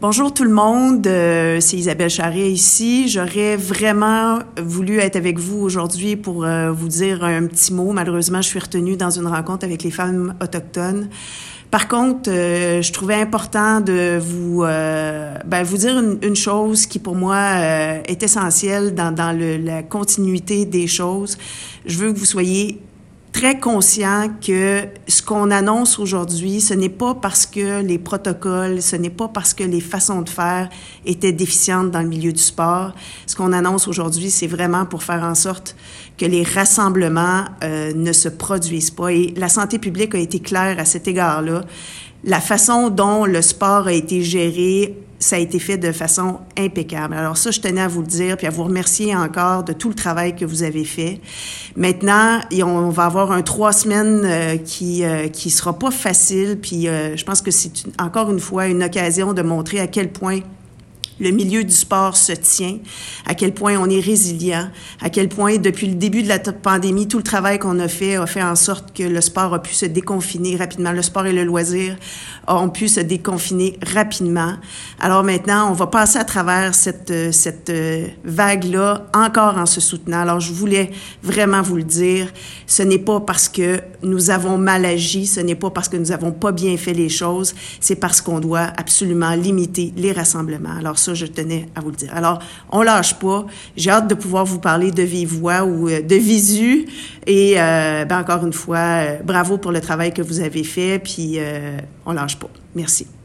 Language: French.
Bonjour tout le monde, c'est Isabelle Charret ici. J'aurais vraiment voulu être avec vous aujourd'hui pour vous dire un petit mot. Malheureusement, je suis retenue dans une rencontre avec les femmes autochtones. Par contre, je trouvais important de vous dire une chose qui pour moi est essentielle dans la continuité des choses. Je veux que vous soyez très conscient que ce qu'on annonce aujourd'hui, ce n'est pas parce que les protocoles, ce n'est pas parce que les façons de faire étaient déficientes dans le milieu du sport. Ce qu'on annonce aujourd'hui, c'est vraiment pour faire en sorte que les rassemblements ne se produisent pas. Et la santé publique a été claire à cet égard-là. La façon dont le sport a été géré, ça a été fait de façon impeccable. Alors ça, je tenais à vous le dire, puis à vous remercier encore de tout le travail que vous avez fait. Maintenant, on va avoir un 3 semaines qui sera pas facile, puis je pense que c'est encore une fois une occasion de montrer à quel point le milieu du sport se tient, à quel point on est résilient, à quel point, depuis le début de la pandémie, tout le travail qu'on a fait en sorte que le sport a pu se déconfiner rapidement. Le sport et le loisir ont pu se déconfiner rapidement. Alors maintenant, on va passer à travers cette vague-là encore en se soutenant. Alors, je voulais vraiment vous le dire. Ce n'est pas parce que nous avons mal agi, ce n'est pas parce que nous avons pas bien fait les choses, c'est parce qu'on doit absolument limiter les rassemblements. Alors ça, je tenais à vous le dire. Alors, on lâche pas. J'ai hâte de pouvoir vous parler de vive voix ou de visu. Et encore une fois, bravo pour le travail que vous avez fait. Puis, on lâche pas. Merci.